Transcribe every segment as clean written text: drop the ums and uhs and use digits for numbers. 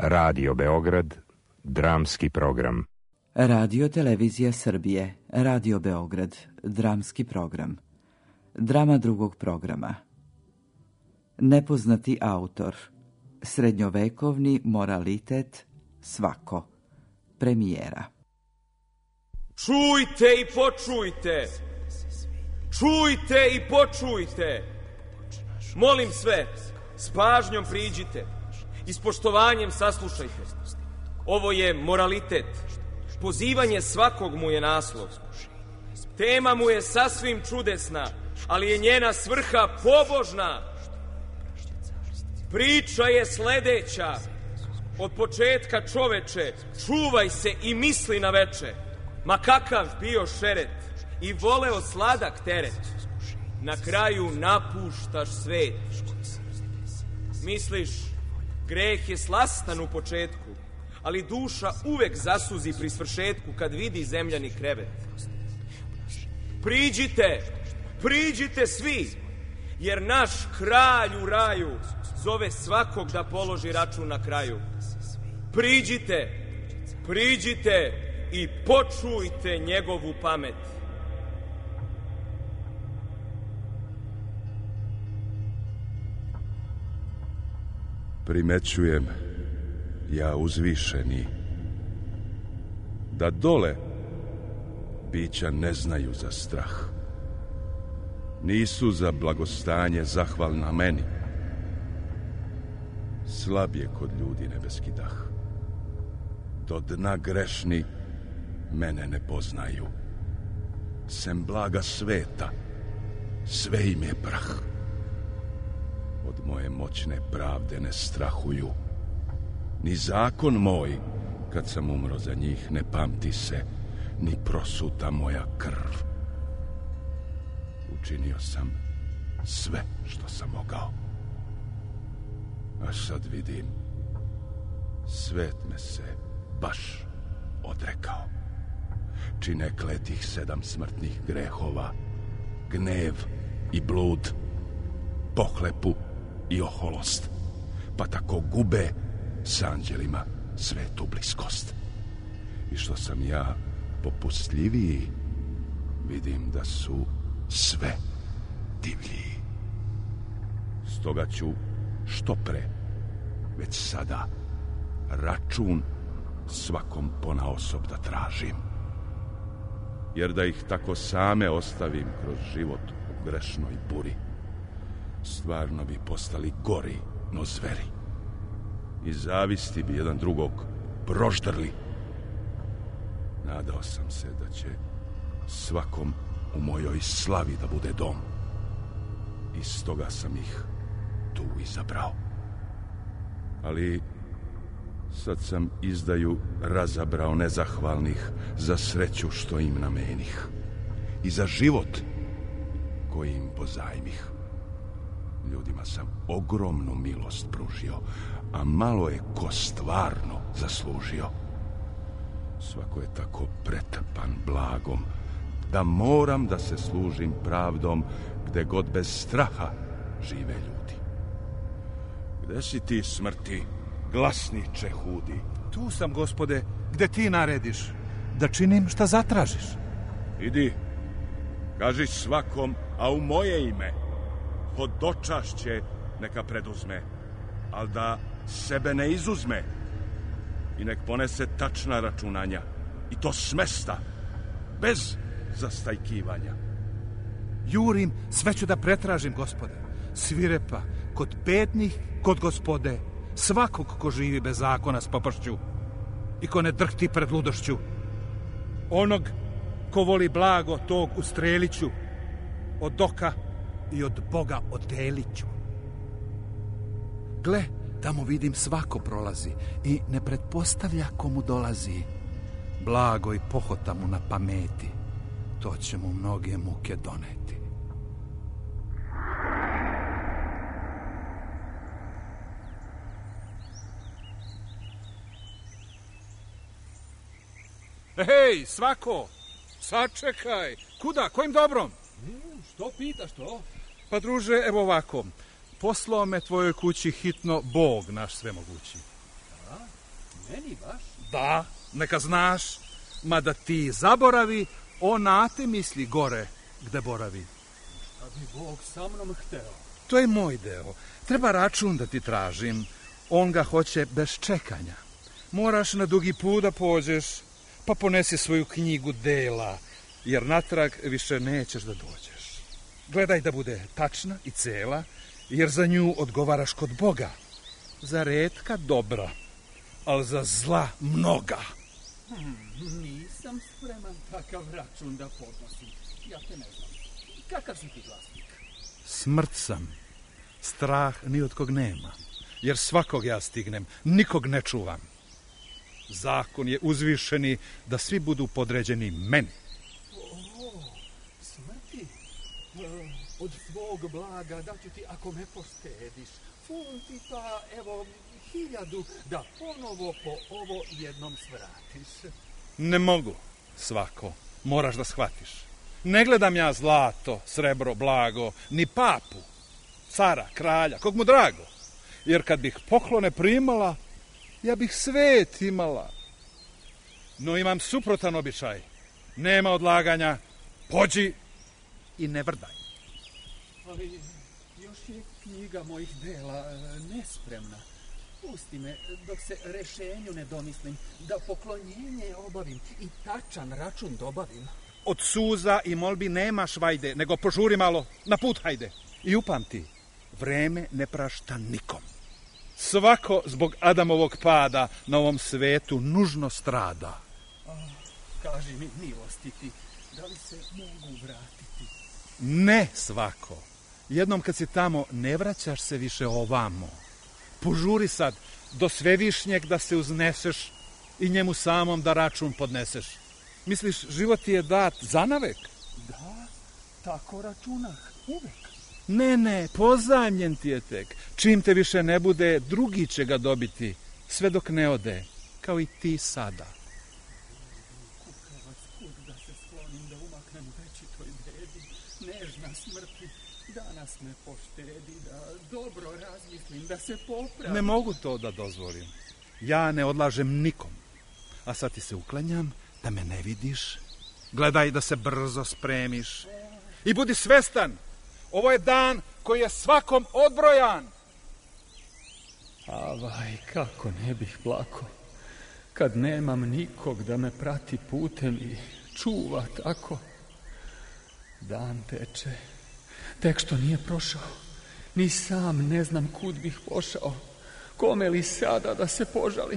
Radio Beograd, dramski program. Radio Televizija Srbije, Radio Beograd, dramski program. Drama drugog programa. Nepoznati autor. Srednjovekovni moralitet svako. Premijera. Čujte i počujte. Čujte i počujte. Molim sve, s pažnjom priđite i s poštovanjem saslušajte. Ovo je moralitet. Pozivanje svakog mu je naslov. Tema mu je sasvim čudesna, ali je njena svrha pobožna. Priča je sledeća. Od početka, čoveče, čuvaj se i misli na veče. Ma kakav bio šeret i voleo sladak teret, na kraju napuštaš svet. Misliš, greh je slastan u početku, ali duša uvek zasuzi pri svršetku kad vidi zemljani krevet. Priđite, priđite svi, jer naš kralj u raju zove svakog da položi račun na kraju. Priđite, priđite i počujte njegovu pamet. Primećujem, ja uzvišeni, da dole bića ne znaju za strah. Nisu za blagostanje zahvalna meni. Slab je kod ljudi nebeski dah. Do dna grešni mene ne poznaju. Sem blaga sveta, sve im je prah. Od moje moćne pravde ne strahuju. Ni zakon moj, kad sam umro za njih, ne pamti se, ni prosuta moja krv. Učinio sam sve što sam mogao. A sad vidim, svet me se baš odrekao. Čine kletih 7 smrtnih grehova, gnev i blud, pohlepu i oholost, pa tako gube s anđelima svetu bliskost. I što sam ja popustljiviji, vidim da su sve divljiji. Stoga ću što pre, već sada, račun svakom ponaosob da tražim. Jer da ih tako same ostavim kroz život u grešnoj buri, stvarno bi postali gori no zveri. I zavisti bi jedan drugog proždrli. Nadao sam se da će svakom u mojoj slavi da bude dom. I stoga sam ih tu izabrao. Ali sad sam izdaju razabrao nezahvalnih za sreću što im namenih i za život koji im pozajmih. Ljudima sam ogromnu milost pružio, a malo je ko stvarno zaslužio. Svako je tako pretrpan blagom da moram da se služim pravdom gde god bez straha žive ljudi. Gde si ti, smrti, glasniče hudi? Tu sam, gospode, gde ti narediš, da činim šta zatražiš. Idi, kaži svakom, a u moje ime, hodočašće neka preduzme, al da sebe ne izuzme i nek ponese tačna računanja, i to s mesta, bez zastajkivanja. Jurim, sve ću da pretražim, gospode. Svirepa, kod bednih, kod gospode, svakog ko živi bez zakona s popašću i ko ne drhti pred ludošću. Onog ko voli blago, tog ustreliću, od oka i od Boga odeliću. Gle, tamo vidim svako prolazi i ne pretpostavlja komu dolazi. Blago i pohota mu na pameti, to će mu mnoge muke doneti. Hej, svako, sačekaj. Kuda, kojim dobrom? Što pitaš to? Pa druže, evo ovako. Poslao me tvojoj kući hitno Bog naš svemogući. Meni baš? Da, neka znaš, mada ti zaboravi, on na te misli gore gde boravi. Šta bi Bog sa mnom hteo? To je moj deo. Treba račun da ti tražim. On ga hoće bez čekanja. Moraš na dugi put da pođeš, pa ponesi svoju knjigu dela, jer natrag više nećeš da dođeš. Gledaj da bude tačna i cela, jer za nju odgovaraš kod Boga. Za retka dobra, ali za zla mnoga. Nisam spreman takav račun da podnosim. Ja te ne znam. Kakav si ti glasnik? Smrt sam. Strah ni od kog nema, jer svakog ja stignem, nikog ne čuvam. Zakon je uzvišeni da svi budu podređeni meni. Smrti? Od svog blaga daću ti ako me poštediš. Funti pa, evo, 1000 da ponovo po ovo jednom svratiš. Ne mogu, svako, moraš da shvatiš. Ne gledam ja zlato, srebro, blago, ni papu, cara, kralja, kog mu drago. Jer kad bih poklone primala, ja bih svet imala. No imam suprotan običaj. Nema odlaganja, pođi i ne vrdaj. Ali još je knjiga mojih dela nespremna. Pusti me dok se rešenju ne domislim, da poklonjenje obavim i tačan račun dobavim. Od suza i molbi nemaš vajde, nego požuri malo, na put hajde. I upamti, vreme ne prašta nikom. Svako zbog Adamovog pada na ovom svetu nužno strada. Kaži mi, milosti ti, da li se mogu vratiti? Ne svako. Jednom kad si tamo, ne vraćaš se više ovamo. Požuri sad do Svevišnjeg da se uzneseš i njemu samom da račun podneseš. Misliš, život ti je dat zanavek? Da, tako računah, uvek. Ne, pozajmljen ti je tek. Čim te više ne bude, drugi će ga dobiti, sve dok ne ode, kao i ti sada. Kukavac kud da se sklonim, da umaknem večitoj bedi. Nežna smrti, danas me poštedi, da dobro razmislim, da se popravim. Ne mogu to da dozvolim. Ja ne odlažem nikom. A sad ti se uklanjam, da me ne vidiš. Gledaj da se brzo spremiš. I budi svestan, ovo je dan koji je svakom odbrojan. Avaj, kako ne bih plako, kad nemam nikog da me prati putem i čuva tako. Dan teče, tek što nije prošao, ni sam ne znam kud bih pošao, kome li sada da se požalim.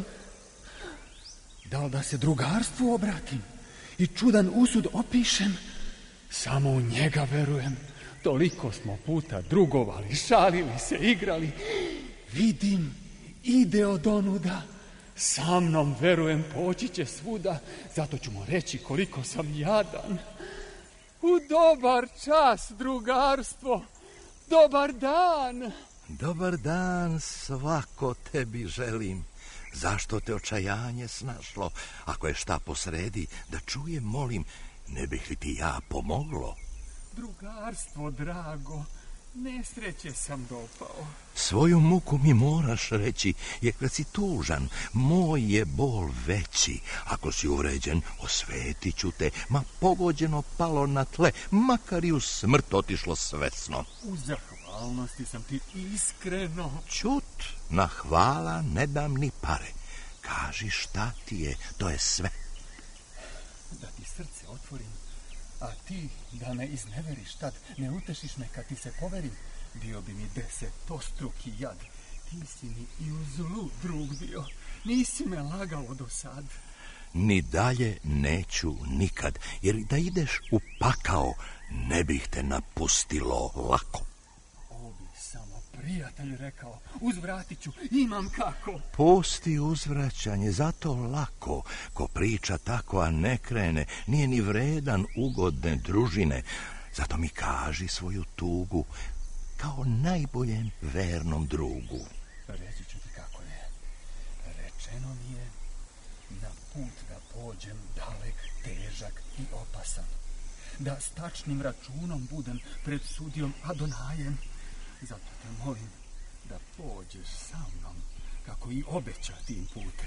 Da li da se drugarstvu obratim i čudan usud opišem? Samo u njega verujem, toliko smo puta drugovali, šalili se, igrali. Vidim, ide od onuda, sa mnom verujem poći će svuda, zato ću mu reći koliko sam jadan. U dobar čas, drugarstvo, dobar dan. Dobar dan, svako tebi želim. Zašto te očajanje snašlo? Ako je šta posredi, da čujem, molim, ne bih li ti ja pomoglo? Drugarstvo, drago, nesreće sam dopao. Svoju muku mi moraš reći, jer kad si tužan, moj je bol veći. Ako si uvređen, osvetit ću te, ma pogođeno palo na tle, makar i u smrt otišlo svesno. U zahvalnosti sam ti iskreno. Ćut, na hvala ne dam ni pare. Kaži šta ti je, to je sve. Da ti srce otvorim, a ti da me izneveriš tad, ne utešiš me kad ti se poverim, bio bi mi 10-struki jad. Ti si mi i u zlu drug bio, nisi me lagalo do sad. Ni dalje neću nikad, jer da ideš u pakao, ne bih te napustilo lako. Ovo bi samo prijatelj rekao, uzvratit ću, imam kako. Pusti uzvraćanje, zato lako, ko priča tako, a ne krene, nije ni vredan ugodne družine. Zato mi kaži svoju tugu, kao najboljem vernom drugu. Reći ću ti kako je. Rečeno mi je na put da pođem dalek, težak i opasan. Da s tačnim računom budem pred sudijom Adonajem. Zato te molim da pođeš sa mnom, kako i obeća tim putem.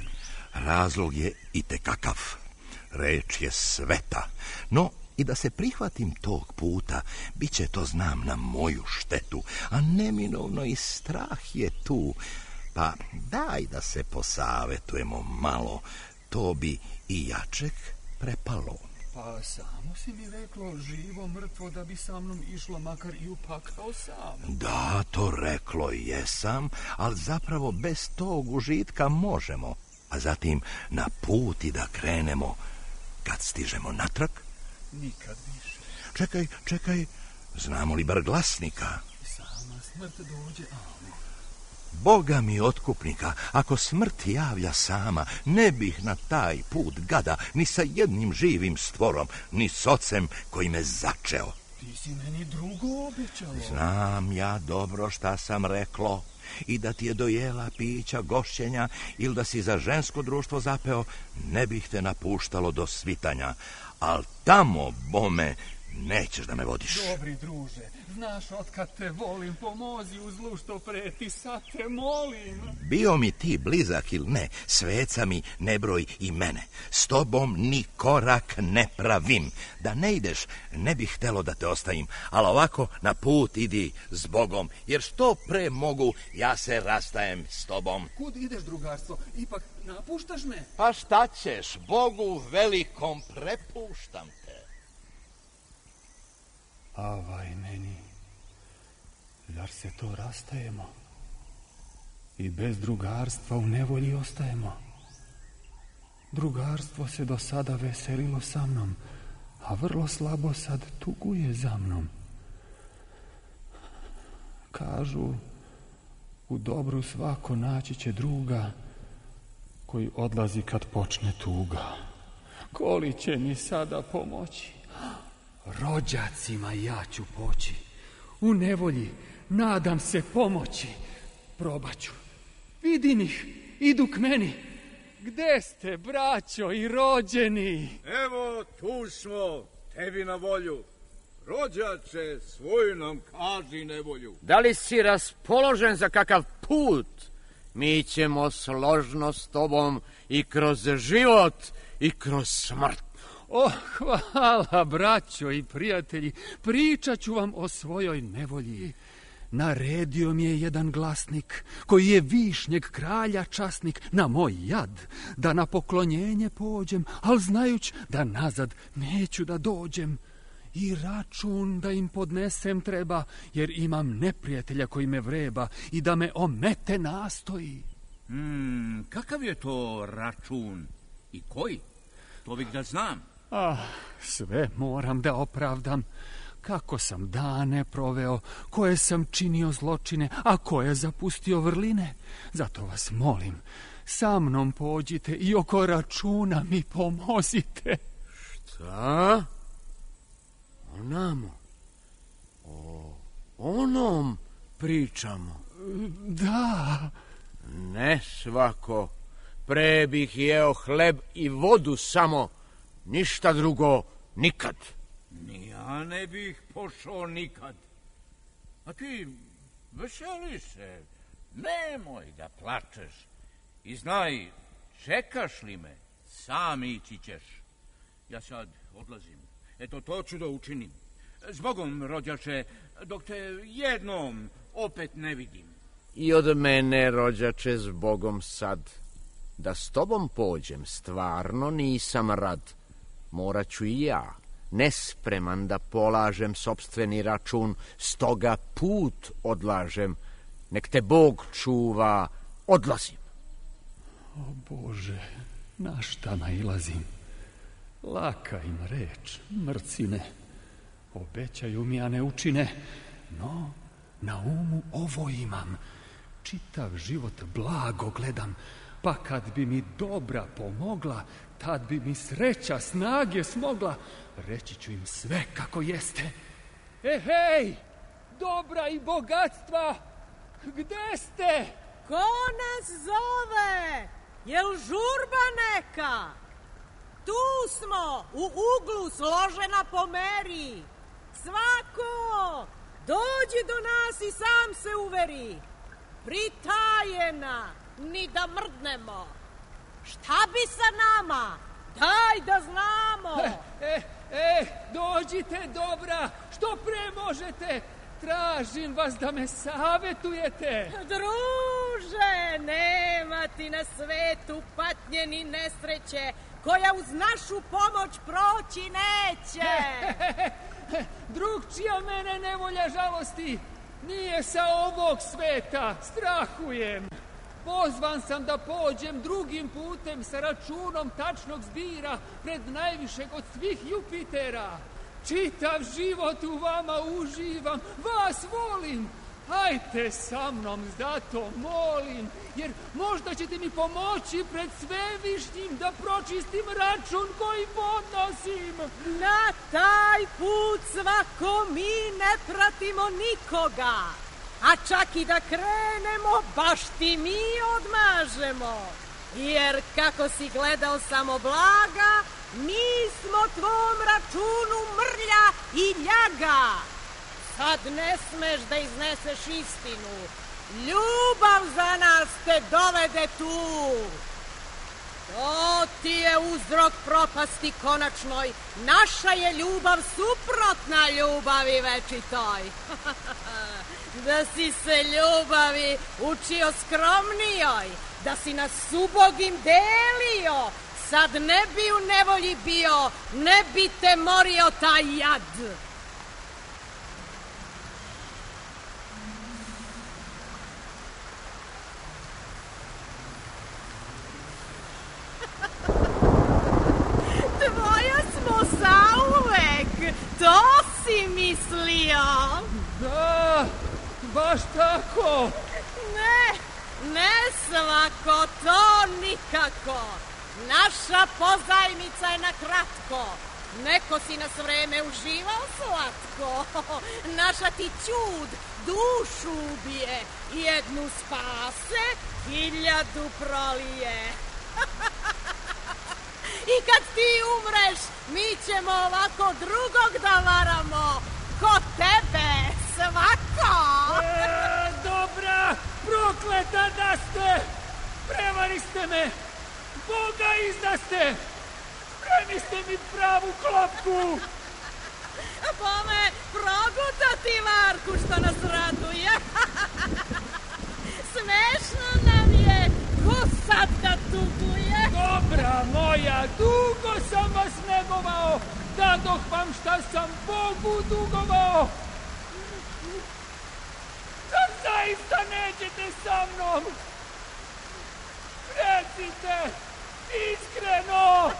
Razlog je itekakav. Reč je sveta. No, i da se prihvatim tog puta, bit će to, znam, na moju štetu, a neminovno i strah je tu. Pa daj da se posavetujemo malo, to bi i Jaček prepalo. Pa samo si mi reklo živo mrtvo da bi sa mnom išlo makar i u pakao sam. Da, to reklo jesam, ali zapravo bez tog užitka možemo. A zatim na put i da krenemo kad stižemo natrag. Nikad više. Čekaj, znamo li bar glasnika? Sama smrt dođe, amo. Boga mi otkupnika, ako smrt javlja sama, ne bih na taj put gada ni sa jednim živim stvorom, ni s ocem koji me začeo. Ti si meni drugo obećalo. Znam ja dobro šta sam reklo. I da ti je dojela pića, gošćenja ili da si za žensko društvo zapeo, ne bih te napuštalo do svitanja. Al tamo, bome, nećeš da me vodiš. Dobri druže, znaš otkad te volim, pomozi u zlu što preti, sad te molim. Bio mi ti blizak ili ne, sveca mi ne broj i mene. S tobom ni korak ne pravim. Da ne ideš, ne bih htelo da te ostavim, ali ovako na put idi s Bogom, jer što pre mogu, ja se rastajem s tobom. Kud ideš, drugarstvo? Ipak napuštaš me? Pa šta ćeš, Bogu velikom prepuštam te. Avaj meni, zar se to rastajemo? I bez drugarstva u nevolji ostajemo. Drugarstvo se do sada veselilo sa mnom, a vrlo slabo sad tuguje za mnom. Kažu, u dobru svako naći će druga, koji odlazi kad počne tuga. Koli će mi sada pomoći? Rođacima ja ću poći. U nevolji nadam se pomoći. Probaću. Vidim ih, idu k meni. Gde ste, braćo i rođeni? Evo, tu smo, tebi na volju. Rođače, svoju nam kaži nevolju. Da li si raspoložen za kakav put? Mi ćemo složno s tobom i kroz život i kroz smrt. O, hvala, braćo i prijatelji, pričat ću vam o svojoj nevolji. Naredio mi je jedan glasnik, koji je višnjeg kralja časnik, na moj jad, da na poklonjenje pođem, al znajuć da nazad neću da dođem. I račun da im podnesem treba, jer imam neprijatelja koji me vreba i da me omete nastoji. Kakav je to račun i koji? To bih da znam. Sve moram da opravdam. Kako sam dane proveo, koje sam činio zločine, a koje zapustio vrline. Zato vas molim, sa mnom pođite i oko računa mi pomozite. Šta? Onamo? O onom pričamo? Da. Ne svako. Pre bih jeo hleb i vodu samo, ništa drugo nikad. Ni ja ne bih pošao nikad. A ti veseli se, nemoj da plačeš. I znaj, čekaš li me, sam ići ćeš. Ja sad odlazim. Eto, to ću da učinim. Zbogom, rođače, dok te jednom opet ne vidim. I od mene, rođače, zbogom sad. Da s tobom pođem, stvarno nisam rad. Morat ću i ja, nespreman da polažem sopstveni račun, stoga put odlažem. Nek te Bog čuva, odlazim. O Bože, na šta nailazim? Laka im reč, mrcine. Obećaju mi, a ne učine. No, na umu ovo imam. Čitav život blago gledam, pa kad bi mi dobra pomogla, tad bi mi sreća snage smogla. Reći ću im sve kako jeste. Hej, dobra i bogatstva, gde ste? Ko nas zove? Jel žurba neka? Tu smo, u uglu, složena po meri. Svako, dođi do nas i sam se uveri. Pritajena, ni da mrdnemo. Šta bi sa nama? Daj da znamo. Dođite, dobra, što pre možete. Tražim vas da me savetujete. Druže, nema ti na svetu patnje ni nesreće koja uz našu pomoć proći neće. Drugčija mene nevolja žalosti. Nije sa ovog sveta, strahujem. Pozvan sam da pođem drugim putem sa računom tačnog zbira pred najvišeg od svih Jupitera. Čitav život u vama uživam, vas volim. Hajte sa mnom, zato molim, jer možda ćete mi pomoći pred svevišnjim da pročistim račun koji podnosim. Na taj put svako mi ne pratimo nikoga, a čak i da krenemo, baš ti mi odmažemo. Jer kako si gledao samo blaga, mi smo tvom računu mrlja i ljaga. Sad ne smeš da izneseš istinu. Ljubav za nas te dovede tu. To ti je uzrok propasti konačnoj. Naša je ljubav suprotna ljubavi večitoj. Da si se ljubavi učio skromnijoj, da si nas ubogim delio, sad ne bi u nevolji bio, ne bi te morio taj jad. Tvoja smo zauvek, to si mislio? Da, baš tako. Ne svako, to nikako. Naša pozajmica je na kratko. Neko si nas vreme uživao slatko. Naša ti čud dušu ubije, jednu spase, 1000 prolije. I kad ti umreš, mi ćemo ovako drugog da varamo. Ko tebe, svako. Dobra, prokleta da ste. Prevariste me. Boga izdaste. Spremiste mi pravu klopku. Bome, progutati varku što nas raduje. Smešno nam je, ko sad da tuguje. Dobra moja, dugo sam vas negovao, dadoh vam šta sam Bogu dugovao. Da zaista nećete sa mnom. Recite, iskreno.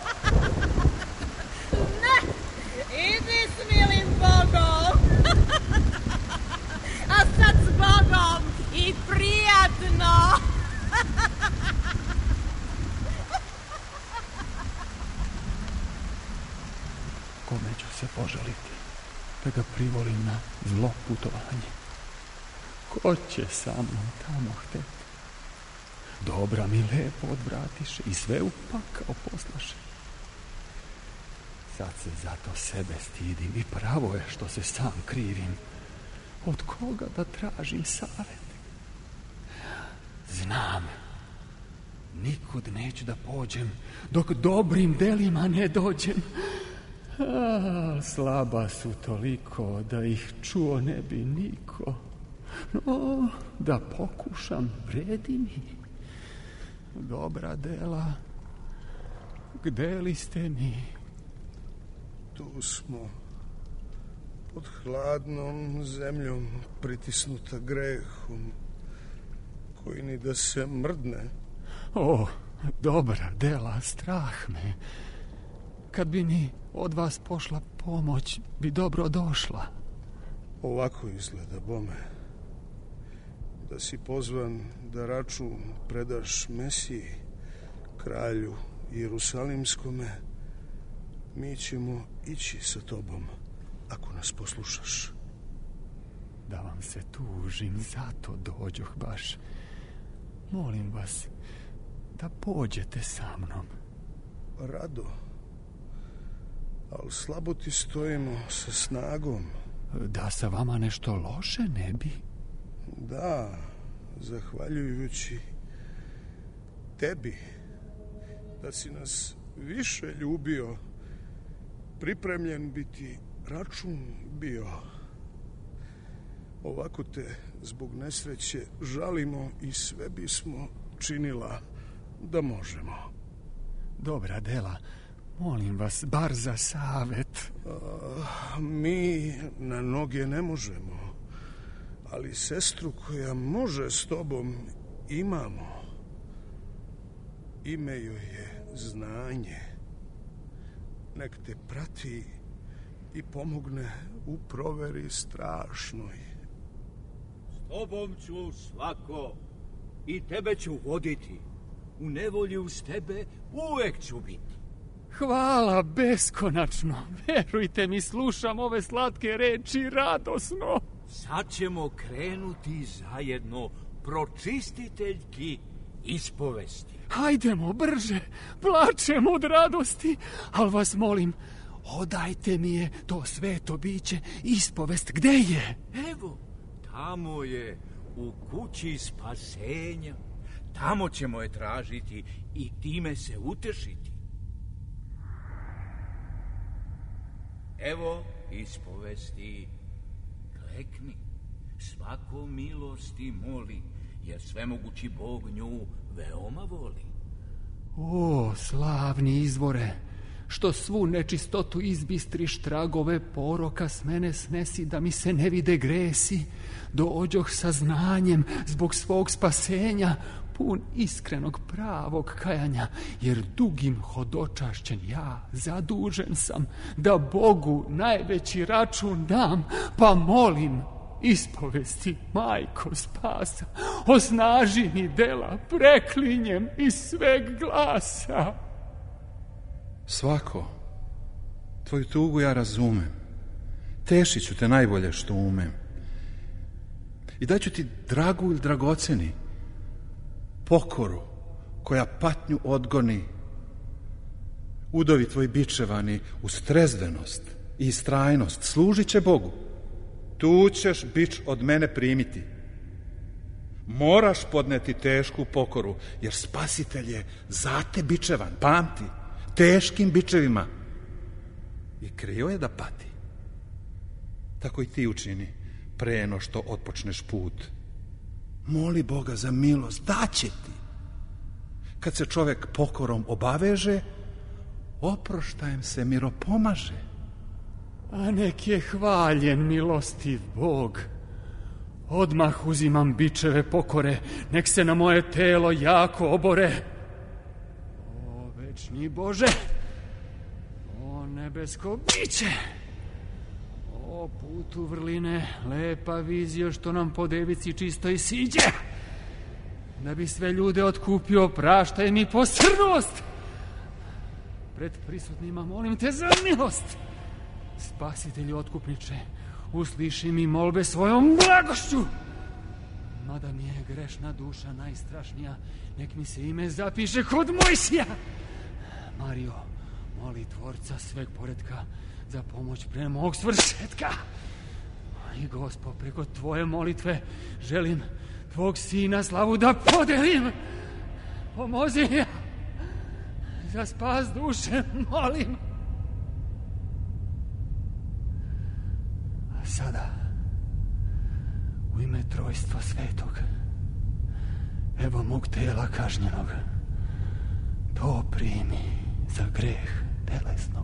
Ne, idi s milim Bogom. A sad s Bogom i prijatno. Kome ću se požaliti, da ga privolim na zlo putovanje? Ko će sa mnom tamo hteti? Dobra mi lepo odvratiše i sve u pakao poslaše. Sad se zato sebe stidim i pravo je što se sam krivim. Od koga da tražim savet? Znam, nikud neću da pođem dok dobrim delima ne dođem. Slaba su toliko da ih čuo ne bi niko. No, da pokušam, vredi mi. Dobra dela, gde li ste mi? Tu smo, pod hladnom zemljom, pritisnuta grehom, koji ni da se mrdne. O, dobra dela, strah me. Kad bi mi od vas pošla pomoć, bi dobro došla. Ovako izgleda, bome. Da si pozvan da račun predaš Mesiji, kralju Jerusalimskome, mi ćemo ići sa tobom, ako nas poslušaš. Da vam se tužim, zato dođoh baš. Molim vas da pođete sa mnom. Rado, ali slabo ti stojimo sa snagom. Da sa vama nešto loše ne bi? Da, zahvaljujući tebi Da si nas više ljubio, pripremljen bi ti račun bio. Ovako te zbog nesreće žalimo i sve bismo činila da možemo. Dobra dela, molim vas, bar za savet. Mi na noge ne možemo, ali sestru koja može s tobom imamo. Ime joj je znanje. Nek te prati i pomogne u proveri strašnoj. S tobom ću, Svako, i tebe ću voditi. U nevolji uz tebe uvek ću biti. Hvala beskonačno. Verujte mi, slušam ove slatke reči radosno. Sad ćemo krenuti zajedno pročistiteljki ispovesti. Hajdemo brže, plačem od radosti, ali vas molim, odajte mi je to sveto biće, ispovest, gde je? Evo, tamo je, u kući spasenja. Tamo ćemo je tražiti i time se utešiti. Evo ispovesti, klekni, svako milosti moli, jer svemogući Bog nju veoma voli. O, slavni izvore, što svu nečistotu izbistriš, tragove poroka s mene snesi, da mi se ne vide gresi, dođoh sa znanjem zbog svog spasenja, pun iskrenog pravog kajanja, jer dugim hodočašćen ja zadužen sam, da Bogu najveći račun dam, pa molim, ispovesti, majko spasa, osnaži mi dela, preklinjem iz sveg glasa. Svako, tvoju tugu ja razumem, tešit ću te najbolje što umem i daću ti dragu ili dragoceni pokoru koja patnju odgoni. Udovi tvoji bičevani uz trezvenost i istrajnost služit će Bogu. Tu ćeš bič od mene primiti. Moraš podneti tešku pokoru, jer Spasitelj je za te bičevan, pamti, teškim bičevima. I krio je da pati. Tako i ti učini pre no što otpočneš put. Moli Boga za milost, daće ti. Kad se čovek pokorom obaveže, oproštajem se miropomaže. A nek je hvaljen milostiv Bog. Odmah uzimam bičeve pokore, nek se na moje telo jako obore. O večni Bože, o nebesko biće, o putu vrline, lepa vizija što nam po devici čisto i siđe. Da bi sve ljude otkupio, praštaj mi posrnulost. Pred prisutnima molim te za milost. Spasitelju otkupniče, usliši mi molbe svojom blagošću. Mada mi je grešna duša najstrašnija, nek mi se ime zapiše kod Mojsija. Mario, moli Tvorca sveg poretka za pomoć pre mog svršetka. I Gospod, preko tvoje molitve želim tvog sina slavu da podelim. Pomozi ja, za spas duše molim. A sada, u ime Trojstva Svetog, evo mog tela kažnjenog, to primi za greh telesnog.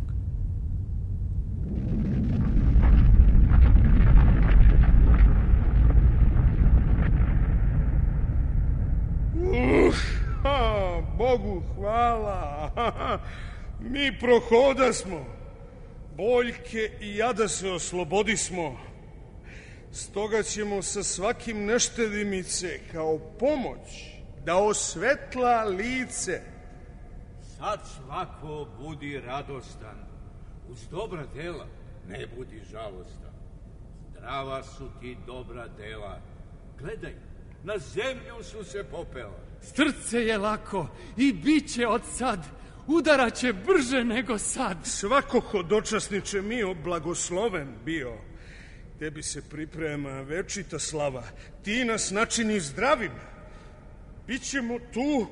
Bogu hvala. Mi prohodasmo. Boljke i jada se oslobodismo. Stoga ćemo sa svakim neštedimice kao pomoć da osvetla lice. Sad svako budi radostan, uz dobra dela ne budi žalostan. Zdrava su ti dobra dela, gledaj, na zemlju su se popela. Srce je lako i bit će od sad, udaraće brže nego sad. Svako hodočasniče mio blagosloven bio. Tebi se priprema večita slava, ti nas načini zdravim. Bićemo tu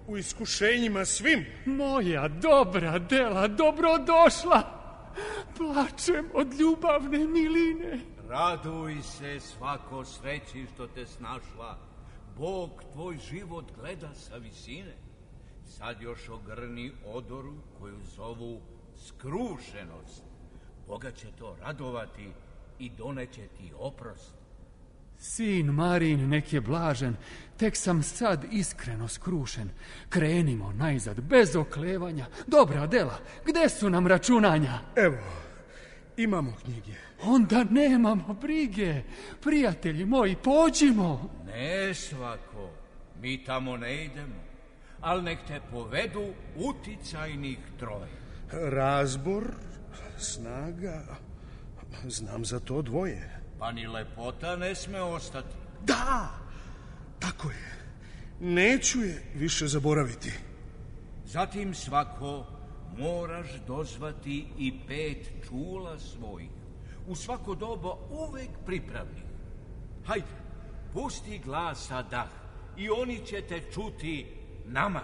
u iskušenjima svim. Moja dobra dela dobrodošla. Plačem od ljubavne miline. Raduj se svako sreći što te snašla. Bog tvoj život gleda sa visine. Sad još ogrni odoru koju zovu skrušenost. Boga će to radovati i doneće ti oprost. Sin Marin nek je blažen, tek sam sad iskreno skrušen. Krenimo najzad, bez oklevanja. Dobra dela, gde su nam računanja? Evo, imamo knjige. Onda nemamo brige. Prijatelji moji, pođimo. Ne svako, mi tamo ne idemo, ali nek te povedu uticajnih troje. Razbor, snaga, znam za to dvoje. Pa ni lepota ne sme ostati. Da, tako je. Neću je više zaboraviti. Zatim svako moraš dozvati i 5 čula svojih, u svako doba uvek pripravnih. Hajde, pusti glasa dah i oni će te čuti nama.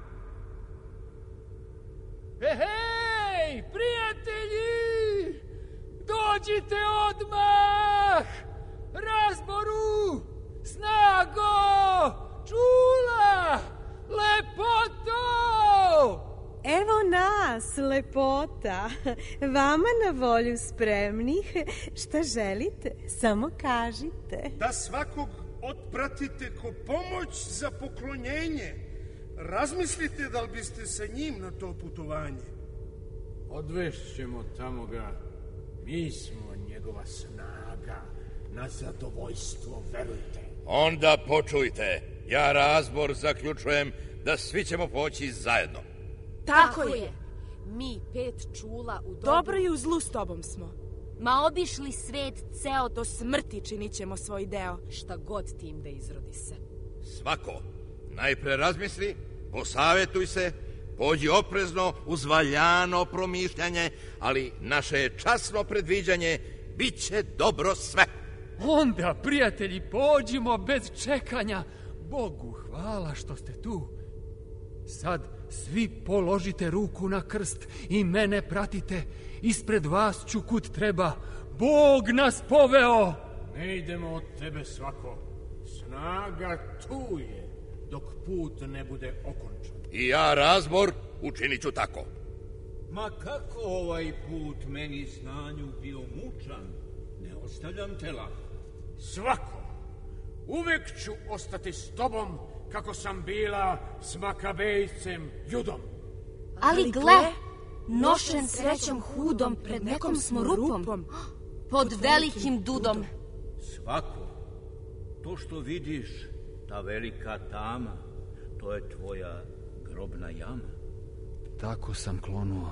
Hej, prijatelji! Dođite odmah! Razboru! Snago! Čula! Lepoto! Evo nas, lepota. Vama na volju spremnih. Šta želite, samo kažite. Da svakog otpratite ko pomoć za poklonjenje. Razmislite da li biste sa njim na to putovanje. Odvešćemo tamo ga. Mi smo njegova snaga. Na zadovoljstvo, verujte. Onda počujte. Ja razbor zaključujem da svi ćemo poći zajedno. Tako je. Mi 5 čula u dobro i u zlu s tobom smo. Ma obišli svet ceo do smrti činit ćemo svoj deo. Šta god tim da izrodi se. Svako, najpre razmisli, posavetuj se, pođi oprezno uz valjano promišljanje, ali naše časno predviđanje bit će dobro sve. Onda, prijatelji, pođimo bez čekanja. Bogu hvala što ste tu. Sad svi položite ruku na krst i mene pratite. Ispred vas ću kud treba. Bog nas poveo. Ne idemo od tebe svako. Snaga tu je, dok put ne bude okončan. I ja, razbor, učinit ću tako. Ma kako ovaj put meni znanju bio mučan, ne ostavljam te lako. Svako, uvek ću ostati s tobom kako sam bila s Makabejcem Judom. Ali gle, nošen srećom hudom pred nekom smo rupom, pod velikim dudom. Svako, to što vidiš, ta velika tama, to je tvoja grobna jama. Tako sam klonuo.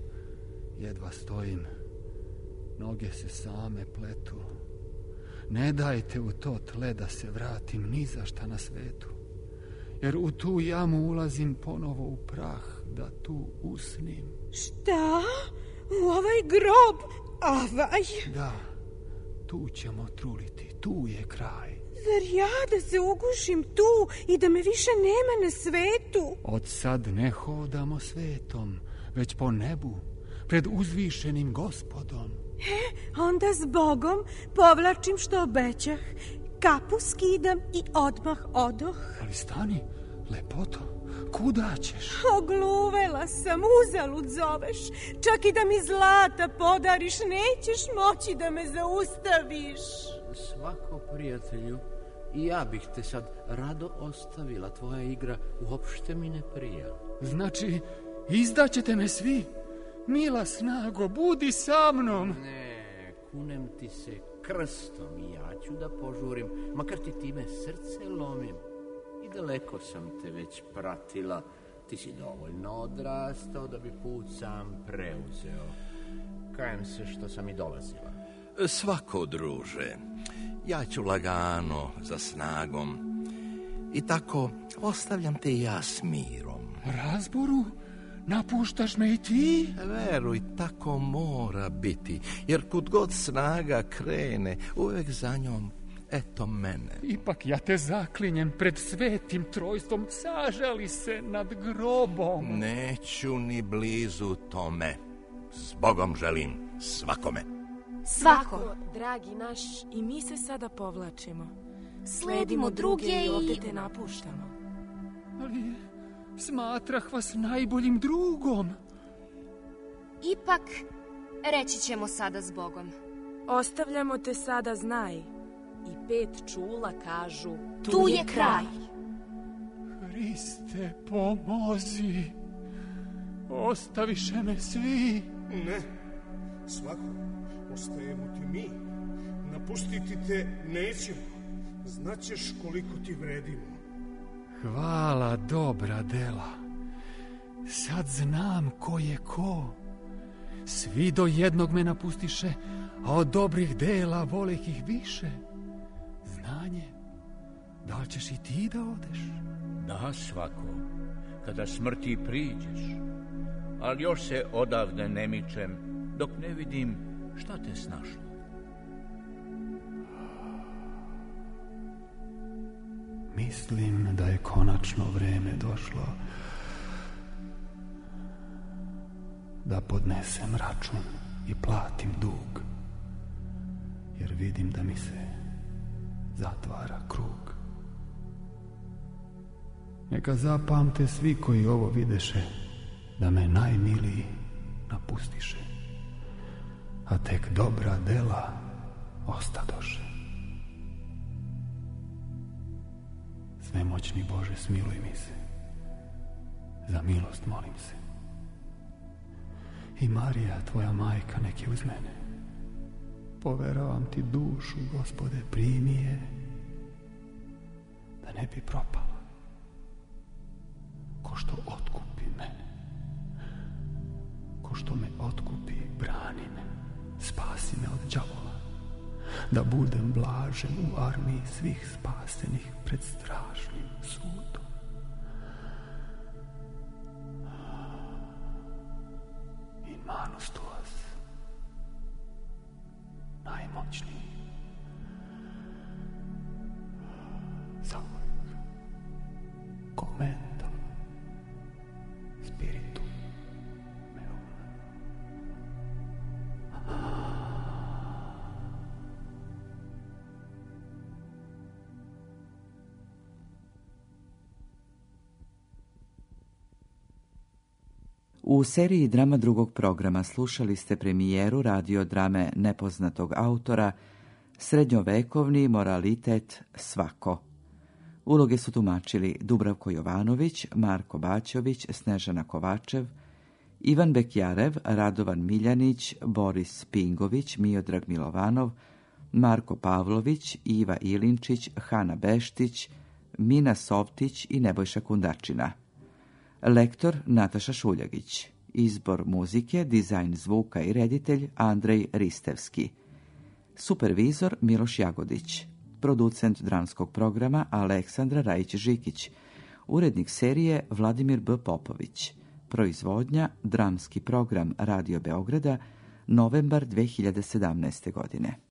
Jedva stojim. Noge se same pletu. Ne dajte u to tle da se vratim ni za šta na svetu. Jer u tu jamu ulazim ponovo u prah, da tu usnim. Šta? U ovaj grob? Avaj? Da, tu ćemo truliti, tu je kraj. Zar ja da se ugušim tu i da me više nema na svetu? Od sad ne hodamo svetom, već po nebu, pred uzvišenim Gospodom. Onda s Bogom povlačim što obećah, kapu skidam i odmah odoh. Ali stani, lepoto, kuda ćeš? Ogluvela sam, uzalud zoveš. Čak i da mi zlata podariš, nećeš moći da me zaustaviš. Svako, prijatelju, i ja bih te sad rado ostavila. Tvoja igra uopšte mi ne prija. Znači, izdaćete me svi? Mila snago, budi sa mnom. Ne, kunem ti se krstom i ja ću da požurim, makar ti time srce lomim. I daleko sam te već pratila. Ti si dovoljno odrastao da bi put sam preuzeo. Kajem se što sam i dolazila. Svako, druže, ja ću lagano za snagom. I tako ostavljam te ja s mirom. Razboru? Napuštaš me i ti? Veruj, tako mora biti. Jer kud god snaga krene, uvek za njom eto mene. Ipak ja te zaklinjem pred svetim trojstvom, sažali se nad grobom. Neću ni blizu tome. S Bogom želim svakome. Svako. Dragi naš, i mi se sada povlačimo. Sledimo druge i ovdje te napuštamo. Ali smatrah vas najboljim drugom. Ipak, reći ćemo sada s Bogom. Ostavljamo te sada, znaj. I 5 čula kažu, tu je kraj. Hriste, pomozi. Ostaviše me svi. Ne, svako, ostajemo ti mi. Napustiti te nećemo. Znaćeš koliko ti vredimo. Hvala, dobra dela. Sad znam ko je ko. Svi do jednog me napustiše, a od dobrih dela volih ih više. Znanje, da li ćeš i ti da odeš? Da, svako, kada smrti priđeš. Ali još se odavde ne mičem, dok ne vidim šta te snašlo. Mislim da je konačno vreme došlo da podnesem račun i platim dug, jer vidim da mi se zatvara krug. Neka zapamte svi koji ovo videše, da me najmiliji napustiše, a tek dobra dela ostadoše. Svemoćni Bože, smiluj mi se, za milost molim se. I Marija, tvoja majka, nek je uz mene. Poveravam ti dušu, Gospode, primi je, da ne bi propala, ko što otkupi mene. Ko što me otkupi, brani me, spasi me od đavola, da budem blažen u armiji svih spasenih pred strašnim sudom. In manus tuas, najmoćniji, zauvek, commenda spiritu meum. U seriji drama drugog programa slušali ste premijeru radiodrame nepoznatog autora Srednjovekovni moralitet svako. Uloge su tumačili Dubravko Jovanović, Marko Baćović, Snežana Kovačev, Ivan Bekjarev, Radovan Miljanić, Boris Pingović, Miodrag Milovanov, Marko Pavlović, Iva Ilinčić, Hana Beštić, Mina Sovtić i Nebojša Kundačina. Lektor Nataša Šuljagić. Izbor muzike, dizajn zvuka i reditelj Andrej Ristevski. Supervizor Miloš Jagodić. Producent dramskog programa Aleksandra Rajić-Žikić. Urednik serije Vladimir B. Popović. Proizvodnja Dramski program Radio Beograda, novembar 2017. godine.